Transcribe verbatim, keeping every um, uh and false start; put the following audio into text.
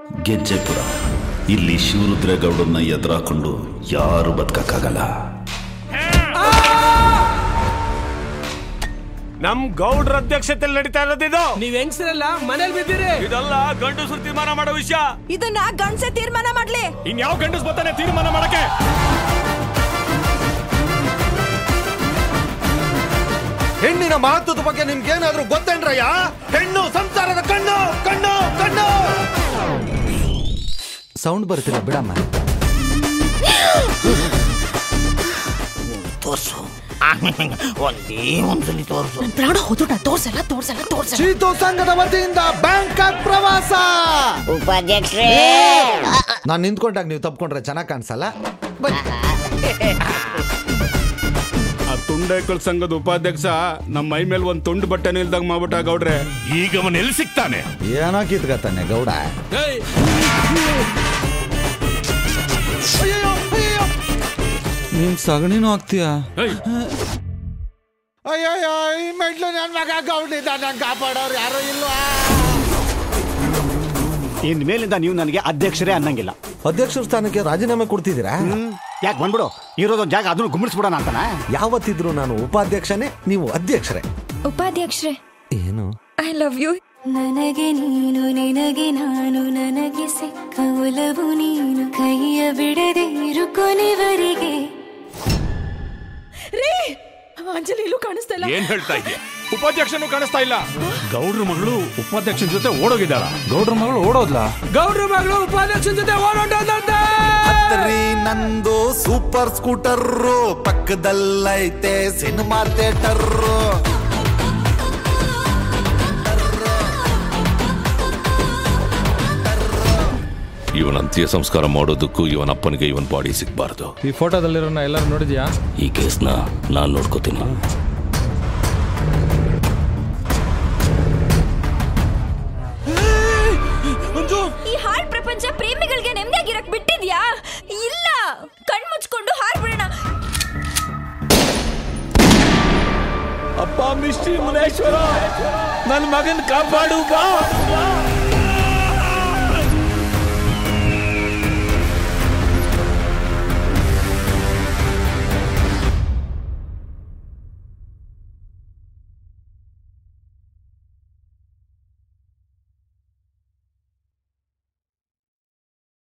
ಗೆಜ್ಜೆಪುರ. ಇಲ್ಲಿ ಶಿವರುದ್ರೇಗೌಡನ್ನ ಎದುರಾಕೊಂಡು ಯಾರು ಬದುಕಕ್ಕಾಗಲ್ಲ. ನಮ್ ಗೌಡ್ರ ಅಧ್ಯಕ್ಷತೆಯಲ್ಲಿ ನಡೀತಾ ಇರೋದಿದು. ನೀವ್ ಹೆಂಗ್ಸರಲ್ಲ ಮನೇಲಿ ಬಿದ್ದೀರಿ. ಇದೆಲ್ಲ ಗಂಡಸರು ತೀರ್ಮಾನ ಮಾಡೋ ವಿಷಯ. ಇದನ್ನ ಗಂಡಸೆ ತೀರ್ಮಾನ ಮಾಡ್ಲಿ. ಇನ್ಯಾವ ಗಂಡಸ್ ಬರ್ತಾನೆ ತೀರ್ಮಾನ ಮಾಡಕ್ಕೆ? ಹೆಣ್ಣಿನ ಮಹತ್ವದ ಬಗ್ಗೆ ನಿಮ್ಗೇನಾದ್ರೂ ಗೊತ್ತೇನ್ರಯ್ಯ? ಹೆಣ್ಣು ಸಂಸಾರದ ಕಣ್ಣು ಕಣ್ಣು ಕಣ್ಣು. ಸೌಂಡ್ ಬರ್ತಿಲ್ಲ ಬಿಡಮ್ಮ. ತೋರ್ಸು, ಒಂದೇ ಒಂದ್ಸಲಿ ತೋರ್ಸು. ಪ್ರಾಣ ಹೋದ ತೋರ್ಸಲ್ಲ ತೋರ್ಸಲ್ಲ ತೋರ್ಸಲ್ಲ. ಚೀತು ಸಂಘದ ವತಿಯಿಂದ ಬ್ಯಾಂಕಾಕ್ ಪ್ರವಾಸ. ಉಪಾಧ್ಯಕ್ಷರೇ, ನಾನು ನಿಂತ್ಕೊಂಡಾಗ ನೀವು ತಪ್ಕೊಂಡ್ರೆ ಚೆನ್ನಾಗಿ ಕಾಣಿಸಲ್ಲ. ಆ ತುಂಡೈಕಲ್ ಸಂಘದ ಉಪಾಧ್ಯಕ್ಷ ನಮ್ಮ ಮೈ ಮೇಲೆ ಒಂದ್ ತುಂಡು ಬಟ್ಟೆ ನಿಲ್ದಾಗ ಮಾಡ್ಬಿಟ್ಟ ಗೌಡ್ರೆ. ಈಗ ಅವನ್ ಎಲ್ಲಿ ಸಿಗ್ತಾನೆ? ಏನೋ ಕಿತ್ಕತಾನೆ ಗೌಡ. ನೀನ್ ಸಗಣಿನೂ ಆಗ್ತೀಯಾ? ಅಯ್ಯಯ್ಯೋ, ಈ ಮೆಟ್ಲು ನನ್ನ ಮಗ ಗೌಡಿದ್ದ, ನಂಗೆ ಕಾಪಾಡೋರು ಯಾರು ಇಲ್ವಾ? ಇನ್ ಮೇಲಿಂದ ನೀವು ನನಗೆ ಅಧ್ಯಕ್ಷರೇ ಅನ್ನಂಗಿಲ್ಲ. ಅಧ್ಯಕ್ಷರ ಸ್ಥಾನಕ್ಕೆ ರಾಜೀನಾಮೆ ಕೊಡ್ತಿದ್ದೀರಾ? ಯಾಕೆ ಬಂದ್ಬಿಡು, ಇರೋದೊಂದು ಜಾಗ ಅದನ್ನು ಗುಮ್ಮಿಸ್ಬಿಡೋಣ ಅಂತಾನ. ಯಾವತ್ತಿದ್ರು ನಾನು ಉಪಾಧ್ಯಕ್ಷನೇ, ನೀವು ಅಧ್ಯಕ್ಷರೇ. ಉಪಾಧ್ಯಕ್ಷರೇ, ಏನು? I love you. ನನಗೆ ನೀನು, ನಿನಗೆ ನಾನು, ನನಗೆ ಸಿಕ್ಕ ಒಲವು ನೀನು, ಕೈಯ ಬಿಡದೆ ಇರು ಕೊನೆವರೆಗೆ. ರೀ, ಅಂಜಲಿ ಇಲ್ಲೂ ಕಾಣಿಸ್ತಾ ಇಲ್ಲ. ಏನ್ ಹೇಳ್ತಾ ಇದೆಯಾ? ಉಪಾಧ್ಯಕ್ಷನು ಕಾಣಿಸ್ತಾ ಇಲ್ಲ. ಗೌಡ್ರ ಮಗಳು ಉಪಾಧ್ಯಕ್ಷನ ಜೊತೆ ಓಡೋಗಿದ್ದಾಳ. ಗೌಡ್ರ ಮಗಳು ಓಡೋದ್ಲ? ಗೌಡ್ರ ಮಗಳು ಉಪಾಧ್ಯಕ್ಷನ ಜೊತೆ ಓಡೋದಂತೆ. ನಂದು ಸೂಪರ್ ಸ್ಕೂಟರ್, ಪಕ್ಕದಲ್ಲೈತೆ ಸಿನಿಮಾ ಥಿಯೇಟರ್. ಇವನ ಅಂತ್ಯ ಸಂಸ್ಕಾರ ಮಾಡೋದಕ್ಕೂ ಇವನ ಅಪ್ಪನಿಗೆ ಇವನ್ ಬಾಡಿ ಸಿಗ್ಬಾರ್ದು. ಈ ಫೋಟೋದಲ್ಲಿರೋನ ಎಲ್ಲರೂ ನೋಡಿದ್ಯಾ? ಈ ಕೇಸ್ನ ನಾನ್ ನೋಡ್ಕೋತೀನಿ. ಈ ಹಾಡ್ ಪ್ರಪಂಚ ಪ್ರೇಮಿಗಳಿಗೆ ನೆಮ್ಮದಿಯಾಗಿರಕ್ ಬಿಟ್ಟಿದ್ಯಾ? ಇಲ್ಲ, ಕಣ್ ಮುಚ್ಕೊಂಡು ಹಾಡ್ಬಿಡೋಣ. ಅಪ್ಪ ಮಿಸ್ಟ್ರಿ ಮುನೇಶ್ವರ, ನನ್ನ ಮಗನ್ ಕಾಪಾಡು ಬಾ.